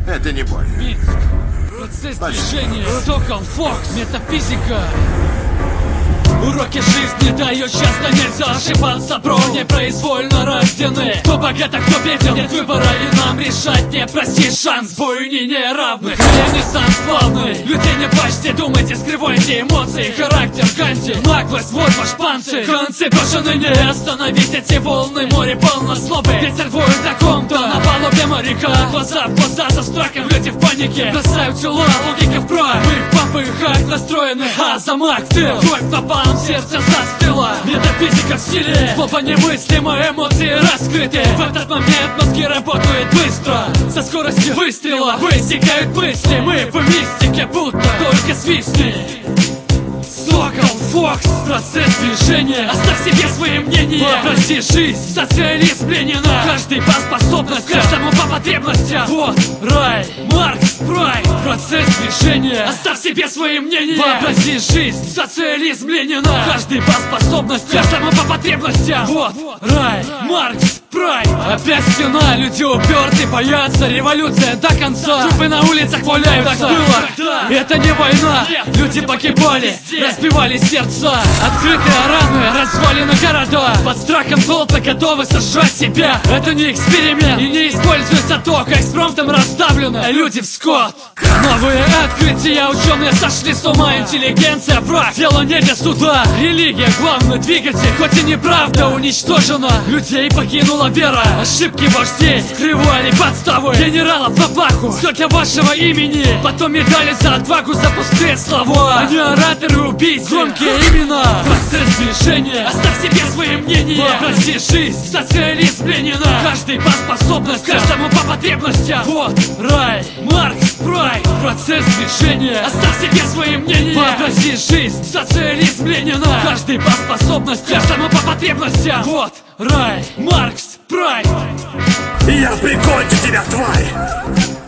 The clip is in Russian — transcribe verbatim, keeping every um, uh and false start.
Это не больно. Минск. Процесс движения. Сокол, Фокс. Метафизика. Уроки жизни дают часто, нельзя ошибаться, бро. Непроизвольно рождены. Кто богат, а кто беден, нет выбора, и нам решать. Не проси шанс, бою не неравных. Ренессанс плавный, людей не плачьте, думайте, скрывайте эмоции. Характер Ганди, наглость, вот ваш панцирь. Концы брошены, не остановить эти волны. Море полно злобы, ветер воет о ком-то. На палубе моряка, глаза в глаза со страхом, люди в панике. Бросают тела, логика в брак. Мы в попыхах настроены, а замах в тыл. Кровь напалм, сердце застыло. Метафизика в силе, злоба немыслима, эмоции раскрыты. В этот момент мозги работают быстро. Со скоростью выстрела высекают мысли. Мы в мистике, будто только свистни. Сокол, Фокс, процесс движения. Оставь себе свои мнения, вообрази жизнь. Социализм Ленина, каждый по способностям, каждому по потребностям. Вот рай, Маркс, Прайд, процесс движения. Оставь себе свои мнения, вообрази жизнь. Социализм Ленина, каждый по способностям, каждому по потребностям. Вот рай, Маркс, Прайд. Опять стена, люди уперты, боятся. Революция до конца, трупы на улицах валяются. Так было, это не война, люди погибали, разбивали сердца. Открытые раны, развалины города. Под страхом толпы готовы сожрать себя. Это не эксперимент и не используется только экспромтом расставлены люди в скот. Новые открытия, ученые сошли с ума. Интеллигенция враг, дело не для суда. Религия главный двигатель, хоть и неправда уничтожена. Людей покинула вера, ошибки вождей скрывали подставы генералов на плаху. Все для вашего имени, потом медали за отвагу, за пустые слова. Они ораторы, убийцы, громкие имена. Процесс движения, оставь себе свои мнения, вообрази жизнь. Социализм Ленина, каждый по способностям, каждому по потребностям. Вот рай, Маркс, Прайд, процесс движения. Оставь себе свои мнения, вообрази жизнь. Социализм Ленина, каждый по способностям, каждому по потребностям. Вот рай, Маркс, Прайд. Я прикончу тебя, тварь!